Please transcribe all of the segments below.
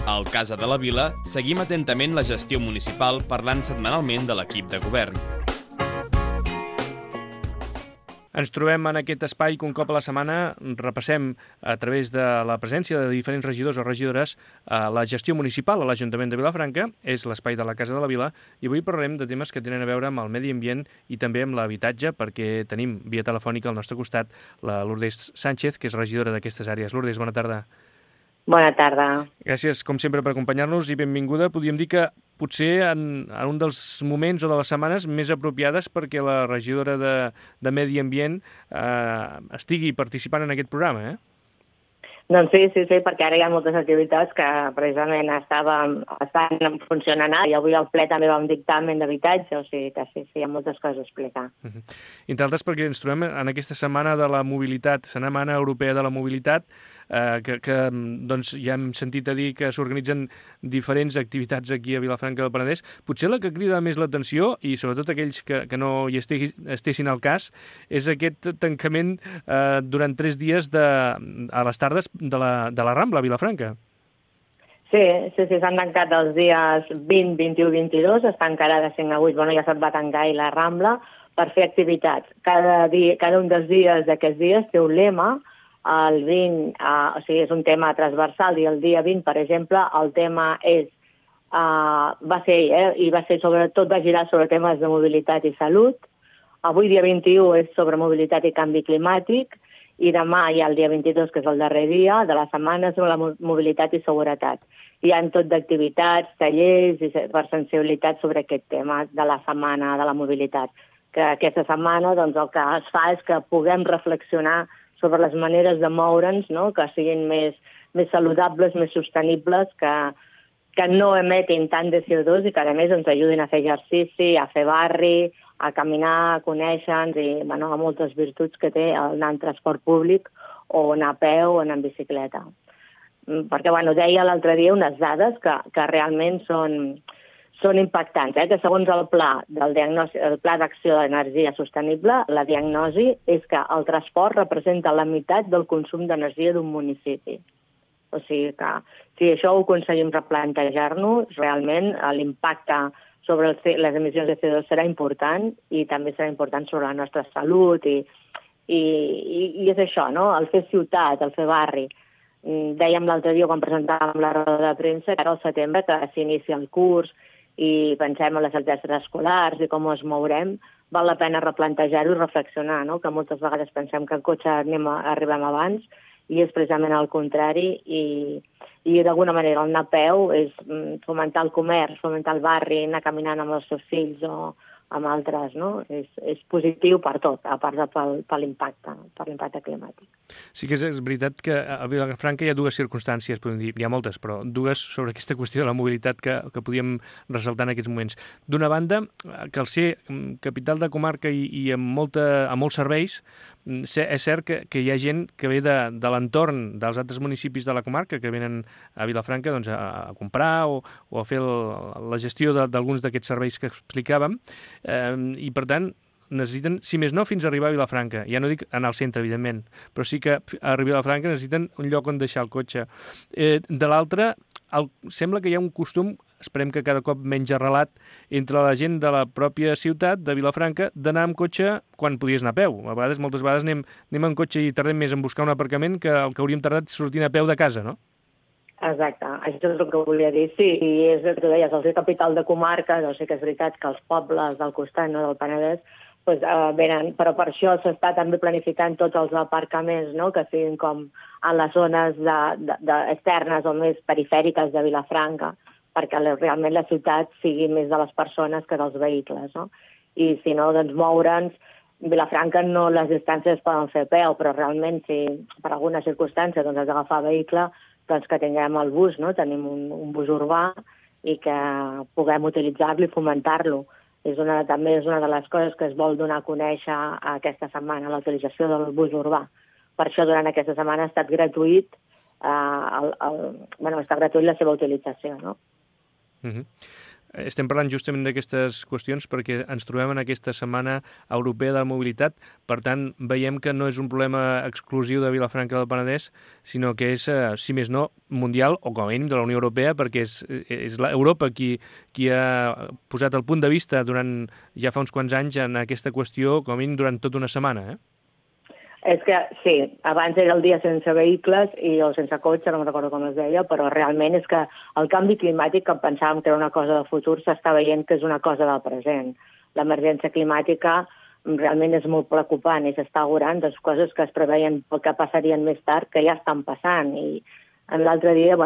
Al Casa de la Vila seguim atentament la gestió municipal parlant setmanalment de l'equip de govern. Ens trobem en aquest espai que un cop a la setmana repassem a través de la presència de diferents regidors o regidores la gestió municipal a l'Ajuntament de Vilafranca. És l'espai de la Casa de la Vila i avui parlarem de temes que tenen a veure amb el medi ambient i també amb l'habitatge, perquè tenim via telefònica al nostre costat la Lourdes Sánchez, que és regidora d'aquestes àrees. Lourdes, bona tarda. Bona tarda. Gràcies, com sempre, per acompanyar-nos i benvinguda. Podríem dir que potser en un dels moments o de les setmanes més apropiades perquè la regidora de Medi Ambient estigui participant en aquest programa, eh? Doncs sí, perquè ara hi ha moltes activitats que precisament estan funcionant i avui al ple també vam dictamen d'habitatge, o sigui que sí, hi ha moltes coses a explicar. Entre altres perquè ens trobem en aquesta setmana de la mobilitat, Setmana Europea de la Mobilitat, que doncs, ja hem sentit a dir que s'organitzen diferents activitats aquí a Vilafranca del Penedès. Potser la que crida més l'atenció, i sobretot aquells que no hi estessin al cas, és aquest tancament durant 3 dies a les tardes de la Rambla, a Vilafranca. Sí, s'han tancat els dies 20, 21, 22, està encara de 5 a 8, ja se't va tancar i la Rambla per fer activitats. Cada un dels dies d'aquests dies té un lema. El 20, o sigui, és un tema transversal, i el dia 20, per exemple, el tema va ser sobretot va girar sobre temes de mobilitat i salut. Avui, dia 21, és sobre mobilitat i canvi climàtic, i demà hi ha el dia 22, que és el darrer dia de la setmana, sobre la mobilitat i seguretat. Hi ha tot d'activitats, tallers per sensibilitat sobre aquest tema de la setmana de la mobilitat. Que aquesta setmana doncs, el que es fa és que puguem reflexionar sobre les maneres de moure'ns, no? Que siguin més saludables, més sostenibles, que no emetin tant de CO2 i que a més ens ajudin a fer exercici, a fer barri, a caminar, a conèixer-nos i a moltes virtuts que té anar en transport públic o anar a peu o anar en bicicleta. Perquè, deia l'altre dia unes dades que realment són impactants, que segons el pla d'acció d'energia sostenible, la diagnosi és que el transport representa la meitat del consum d'energia d'un municipi. O sigui que si això ho aconseguim replantejar-nos, realment l'impacte sobre les emissions de CO2 serà important i també serà important sobre la nostra salut i és això, no? El fer ciutat, el fer barri. Dèiem l'altre dia quan presentàvem la roda de premsa que ara al setembre que s'inicia el curs i pensem en les activitats escolars i com ens mourem, val la pena replantejar-ho i reflexionar, no? Que moltes vegades pensem que en cotxe arribem abans i és precisament el contrari i d'alguna manera el anar a peu és fomentar el comerç, fomentar el barri, anar caminant amb els seus fills o amb altres, no? És positiu per tot, a part per l'impacte climàtic. Sí que és veritat que a Vilafranca hi ha dues circumstàncies, podem dir, hi ha moltes, però dues sobre aquesta qüestió de la mobilitat que podíem ressaltar en aquests moments. D'una banda, que al ser capital de comarca i amb molts serveis, és cert que hi ha gent que ve de l'entorn dels altres municipis de la comarca que venen a Vilafranca doncs, a comprar o a fer la gestió d'alguns d'aquests serveis que explicàvem, i per tant necessiten, si més no, fins a arribar a Vilafranca. Ja no dic anar al centre, evidentment, però sí que a arribar a Vilafranca necessiten un lloc on deixar el cotxe. De l'altra, sembla que hi ha un costum, esperem que cada cop menys arrelat, entre la gent de la pròpia ciutat, de Vilafranca, d'anar amb cotxe quan podies anar a peu. Moltes vegades anem en cotxe i tardem més en buscar un aparcament que el que hauríem tardat sortint a peu de casa, no? Exacte, això és el que volia dir. Sí, i és el que deies, el ser capital de comarca, doncs sí que és veritat que els pobles del costat, no, del Penedès, venen, però per això s'està també planificant tots els aparcaments, no?, que siguin com a les zones externes o més perifèriques de Vilafranca, perquè realment la ciutat sigui més de les persones que dels vehicles, no? I si no, doncs moure'ns. Vilafranca no les distàncies es poden fer a peu, però realment si per alguna circumstància doncs has d'agafar vehicle, doncs que tinguem el bus, no? Tenim un bus urbà i que puguem utilitzar-lo i fomentar-lo. També és una de les coses que es vol donar a conèixer aquesta setmana, la utilització del bus urbà. Per això durant aquesta setmana ha estat gratuït està gratuït la seva utilització, no? estem parlant justament d'aquestes qüestions perquè ens trobem en aquesta setmana europea de la mobilitat, per tant, veiem que no és un problema exclusiu de Vilafranca del Penedès, sinó que és, si més no, mundial o com a mínim de la Unió Europea, perquè és Europa qui ha posat el punt de vista durant ja fa uns quants anys en aquesta qüestió, com a mínim durant tota una setmana, És que, sí, abans era el dia sense vehicles o sense cotxe, no me'n recordo com es deia, però realment és que el canvi climàtic, que pensàvem que era una cosa del futur, s'està veient que és una cosa del present. L'emergència climàtica realment és molt preocupant i s'està augurant les coses que es preveien que passarien més tard, que ja estan passant. I l'altre dia,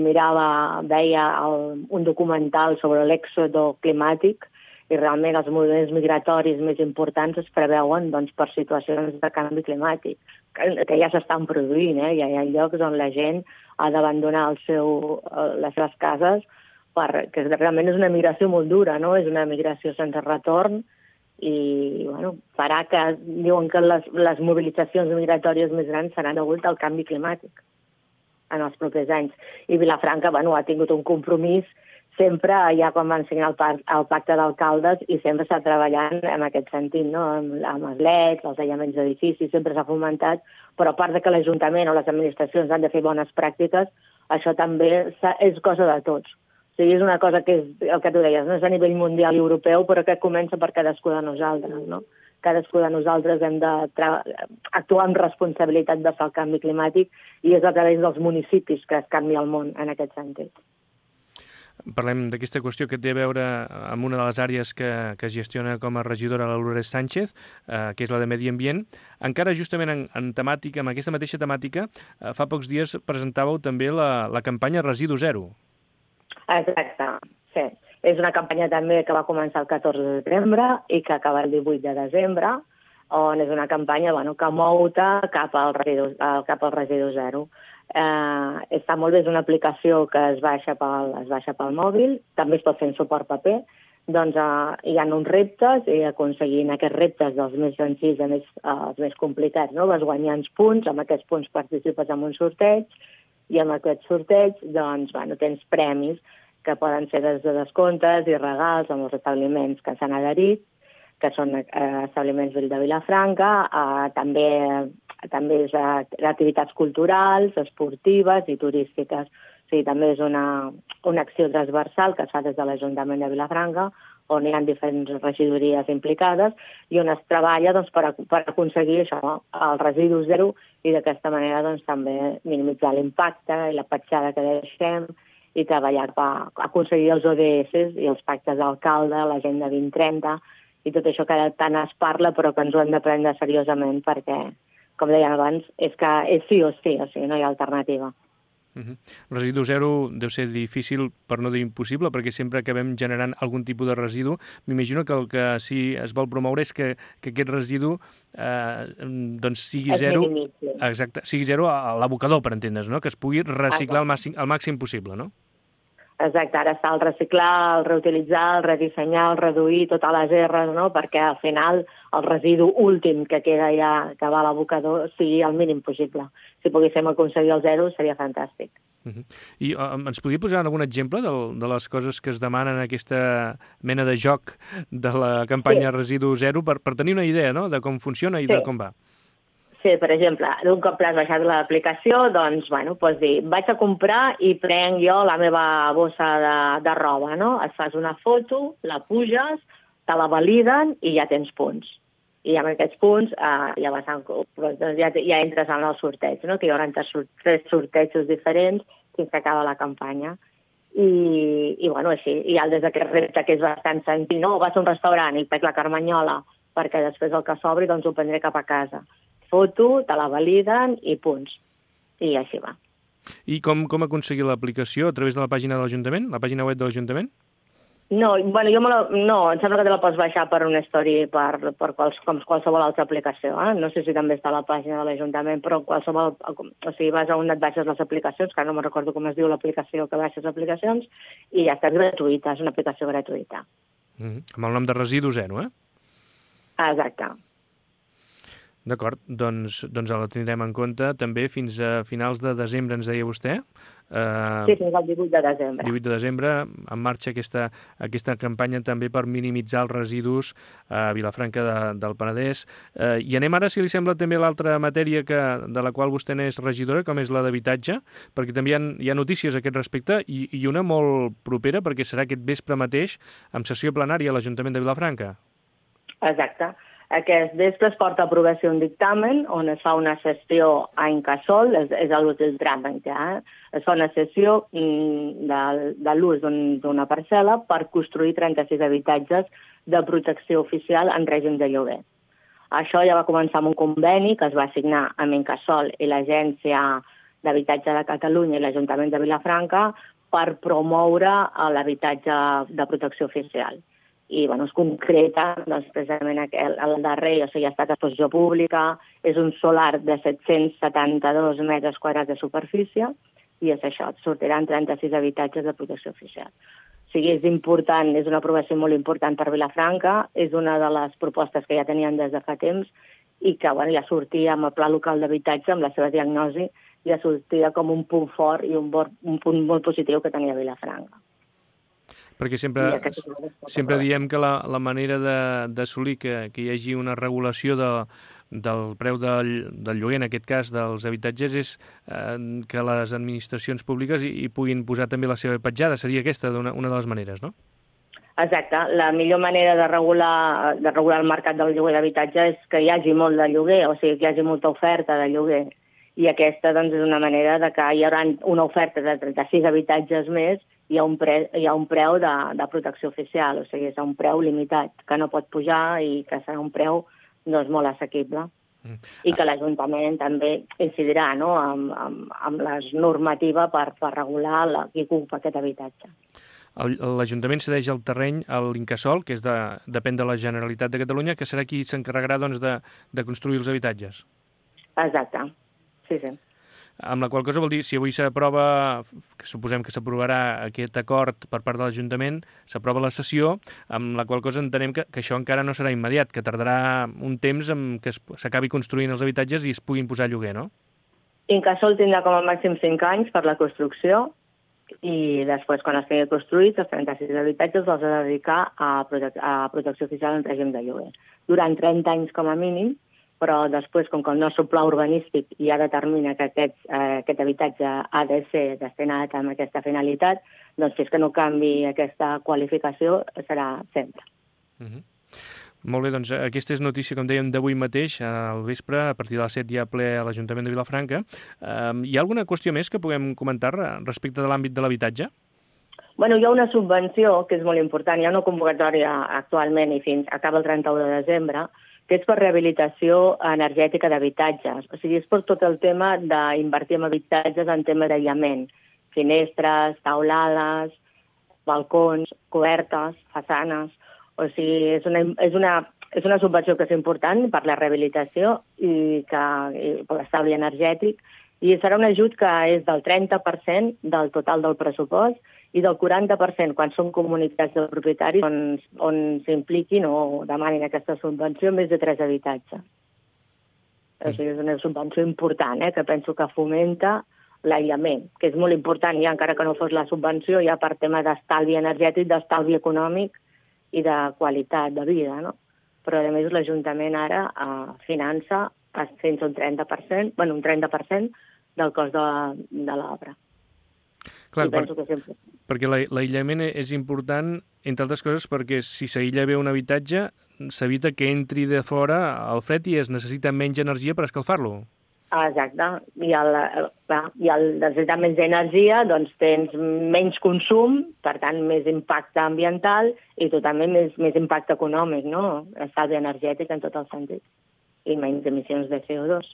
veia un documental sobre l'èxodo climàtic, i realment els moviments migratoris més importants es preveuen per situacions de canvi climàtic, que ja s'estan produint. Hi ha llocs on la gent ha d'abandonar les seves cases, que realment és una migració molt dura, no? És una migració sense retorn i farà que diuen que les mobilitzacions migratòries més grans seran degut al canvi climàtic en els propers anys. I Vilafranca ha tingut un compromís sempre, ja quan van signar el pacte d'alcaldes, i sempre està treballant en aquest sentit, no? Amb els LEDs, els aïllaments d'edificis, sempre s'ha fomentat, però a part de que l'Ajuntament o les administracions han de fer bones pràctiques, això també és cosa de tots. O sigui, és una cosa que és el que tu deies, no és a nivell mundial i europeu, però que comença per cadascú de nosaltres, no? Cadascú de nosaltres hem d'actuar amb responsabilitat de fer el canvi climàtic i és a través dels municipis que es canvia el món en aquest sentit. Parlem d'aquesta qüestió que té a veure amb una de les àrees que es gestiona com a regidora la Lourdes Sánchez, que és la de Medi Ambient. Encara justament en temàtica, amb aquesta mateixa temàtica, fa pocs dies presentàveu també la campanya Residu Zero. Exacte, sí. És una campanya també que va començar el 14 de setembre i que acaba el 18 de desembre, on és una campanya que mou-te cap al residu zero. Està molt bé, és una aplicació que es baixa pel mòbil, també es pot fer en suport paper, doncs hi ha uns reptes i aconseguint aquests reptes dels més senzills als més complicats, no? Vas guanyant punts, amb aquests punts participes en un sorteig i amb aquest sorteig tens premis que poden ser des de descomptes i regals amb els establiments que s'han adherit, que són establiments de Vilafranca, també és activitats culturals, esportives i turístiques. O sigui, també és una acció transversal que es fa des de l'Ajuntament de Vilafranca, on hi ha diferents regidories implicades i on es treballa per aconseguir això, el residu zero i d'aquesta manera també minimitzar l'impacte i la petjada que deixem i treballar per aconseguir els ODS i els pactes d'alcalde, l'Agenda 2030 i tot això que tant es parla però que ens ho hem de prendre seriosament perquè, com deien abans, és que és sí o sí, o sigui, no hi ha alternativa. Residu zero deu ser difícil, per no dir impossible, perquè sempre acabem generant algun tipus de residu. M'imagino que el que sí es vol promoure és que aquest residu sigui zero, exacte, sigui zero a l'abocador, per entendre's, no? Que es pugui reciclar al màxim possible, no? Exacte, ara està el reciclar, el reutilitzar, el redissenyar, el reduir, totes les R's, no? Perquè al final el residu últim que queda ja, que va a l'abocador, sigui el mínim possible. Si poguéssim aconseguir el zero seria fantàstic. I ens podria posar algun exemple de les coses que es demanen en aquesta mena de joc de la campanya Residu Zero per tenir una idea, no?, de com funciona i de com va? Sí, per exemple, d'un cop l'has baixat l'aplicació, doncs, pots dir, vaig a comprar i prenc jo la meva bossa de roba, no? Et fas una foto, la puges, te la validen i ja tens punts. I amb aquests punts ja entres en el sorteig, no? Que hi haurà 3 sortejos diferents fins que acaba la campanya. I així, hi ha des d'aquest repte que és bastant senzill, no? Vas a un restaurant i et la carmanyola perquè després el que sobri doncs ho prendré cap a casa. Foto, te la validen i punts. I així va. I com aconseguir l'aplicació? A través de la pàgina de l'Ajuntament? La pàgina web de l'Ajuntament? No, em sembla que te la pots baixar per una story, com qualsevol altra aplicació. No sé si també està a la pàgina de l'Ajuntament, però qualsevol... O sigui, vas a on et baixes les aplicacions, que no me'n recordo com es diu l'aplicació que baixes aplicacions, i ja està gratuïta, és una aplicació gratuïta. Amb el nom de Residu Zero, Exacte. D'acord, doncs la tindrem en compte també fins a finals de desembre, ens deia vostè. Sí, fins al 18 de desembre. 18 de desembre, en marxa aquesta campanya també per minimitzar els residus a Vilafranca del Penedès. I anem ara, si li sembla, també a l'altra matèria de la qual vostè n'és regidora, com és la d'habitatge, perquè també hi ha notícies a aquest respecte i una molt propera, perquè serà aquest vespre mateix amb sessió plenària a l'Ajuntament de Vilafranca. Exacte. Aquest vespre es porta a aprovació un dictamen on es fa una sessió a Incasòl, és l'últim tràmit ja, es fa una sessió de l'ús d'una parcel·la per construir 36 habitatges de protecció oficial en règim de lloguer. Això ja va començar amb un conveni que es va signar amb Incasòl i l'Agència d'Habitatge de Catalunya i l'Ajuntament de Vilafranca per promoure l'habitatge de protecció oficial. I es concreta, precisament el darrer, o sigui, ha estat exposició pública, és un solar de 772 metres quadrats de superfície i és això, sortiran 36 habitatges de protecció oficial. O sigui, és important, és una aprovació molt important per Vilafranca, és una de les propostes que ja tenien des de fa temps i que ja sortia amb el Pla Local d'Habitatge, amb la seva diagnosi, ja sortia com un punt fort i un punt molt positiu que tenia Vilafranca. Perquè sempre diem que la manera d'assolir que hi hagi una regulació del preu del lloguer, en aquest cas dels habitatges, és que les administracions públiques hi puguin posar també la seva petjada. Seria aquesta una de les maneres, no? Exacte. La millor manera de regular el mercat del lloguer d'habitatge és que hi hagi molt de lloguer, o sigui, que hi hagi molta oferta de lloguer. I aquesta és una manera de que hi haurà una oferta de 36 habitatges més i hi ha un preu de protecció oficial, o sigui, és un preu limitat, que no pot pujar i que serà un preu molt assequible. I que l'Ajuntament també incidirà amb la normativa per regular qui ocupa aquest habitatge. L'Ajuntament cedeix el terreny a l'Incasòl, que depèn de la Generalitat de Catalunya, que serà qui s'encarregarà de construir els habitatges. Exacte, sí. Amb la qual cosa vol dir, si avui s'aprova, que suposem que s'aprovarà aquest acord per part de l'Ajuntament, s'aprova la sessió, amb la qual cosa entenem que això encara no serà immediat, que tardarà un temps que s'acabi construint els habitatges i es puguin posar a lloguer, no? Incasòl tindrà com a màxim 5 anys per la construcció i després, quan estigui construïts, els 36 habitatges els ha de dedicar a protecció oficial en règim de lloguer. Durant 30 anys com a mínim, però després, com que el nostre pla urbanístic ja determina que aquest habitatge ha de ser destinat amb aquesta finalitat, doncs fins que no canvi aquesta qualificació serà sempre. Molt bé, doncs aquesta és notícia, com dèiem, d'avui mateix, al vespre, a partir de les 7 hi ha ple a l'Ajuntament de Vilafranca. Hi ha alguna qüestió més que puguem comentar respecte de l'àmbit de l'habitatge? Hi ha una subvenció que és molt important, hi ha una convocatòria actualment i fins acaba el 31 de desembre, que és per rehabilitació energètica d'habitatges. O sigui, és per tot el tema d'invertir en habitatges en tema d'aïllament. Finestres, taulades, balcons, cobertes, façanes. O sigui, és una subvenció que és important per la rehabilitació i per l'estalvi energètic. I serà un ajut que és del 30% del total del pressupost i del 40% quan són comunitats de propietaris on s'impliquin o demanin aquesta subvenció més de 3 habitatges. O sigui, és una subvenció important, que penso que fomenta l'aïllament, que és molt important, ja encara que no fos la subvenció, ja per tema d'estalvi energètic, d'estalvi econòmic i de qualitat de vida, no? Però, a més, l'Ajuntament ara finança fins a un 30% del cost de l'obra. Clar, perquè l'aïllament és important, entre altres coses, perquè si s'aïlla bé un habitatge, s'evita que entri de fora el fred i es necessita menys energia per escalfar-lo. Exacte. I al necessitar menys energia, doncs tens menys consum, per tant, més impacte ambiental i totalment més impacte econòmic, no? Estalvi energètic en tot el sentit. I menys emissions de CO2.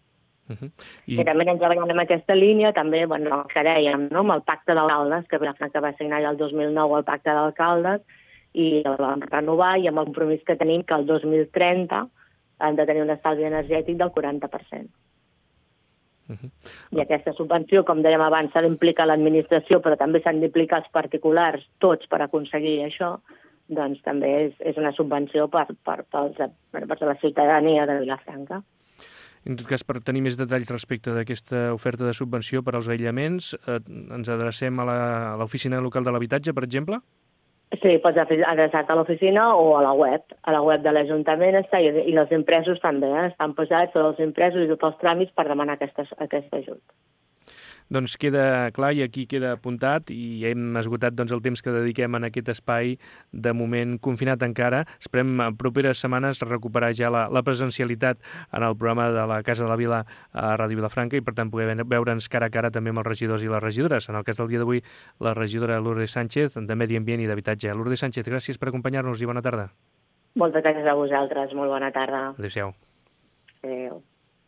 I també anem treballant en aquesta línia, també, el que dèiem, amb el pacte d'alcaldes, que Vilafranca va signar ja el 2009 el pacte d'alcaldes, i el vam renovar, i amb el compromís que tenim que el 2030 hem de tenir un estalvi energètic del 40%. I aquesta subvenció, com dèiem abans, s'ha d'implicar l'administració, però també s'han d'implicar els particulars, tots, per aconseguir això, doncs també és una subvenció per la ciutadania de Vilafranca. En tot cas, per tenir més detalls respecte d'aquesta oferta de subvenció per als aïllaments, ens adrecem a l'oficina local de l'habitatge, per exemple? Sí, pots adreçar-te a l'oficina o a la web. A la web de l'Ajuntament està, i els impresos també, estan posats tots els impresos i tots els tràmits per demanar aquest ajut. Doncs queda clar i aquí queda apuntat i hem esgotat el temps que dediquem en aquest espai, de moment confinat encara. Esperem en properes setmanes recuperar ja la presencialitat en el programa de la Casa de la Vila a Ràdio Vilafranca i per tant poder veure'ns cara a cara també amb els regidors i les regidores. En el cas del dia d'avui, la regidora Lourdes Sánchez, de Medi Ambient i d'Habitatge. Lourdes Sánchez, gràcies per acompanyar-nos i bona tarda. Moltes gràcies a vosaltres, molt bona tarda. Adéu-siau. Adéu.